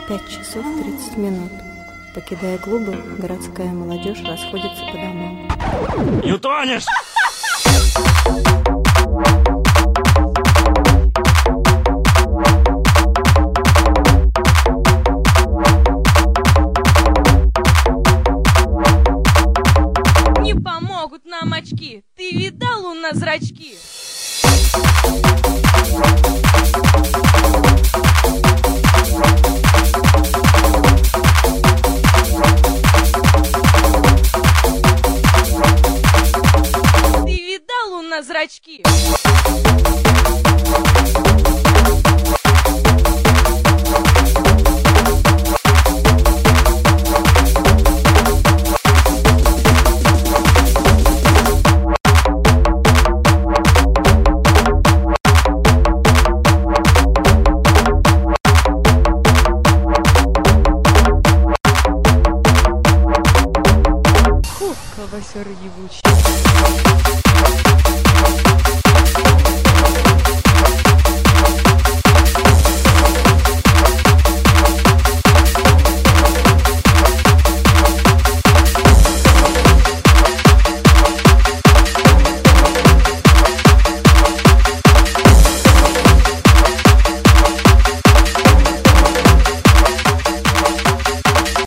5 часов 30 минут. Покидая клубы, городская молодежь расходится по домам. Не утонешь! Не помогут нам очки. Ты видал у нас зрачки? Ты видал у нас зрачки? Кровосер ебучий.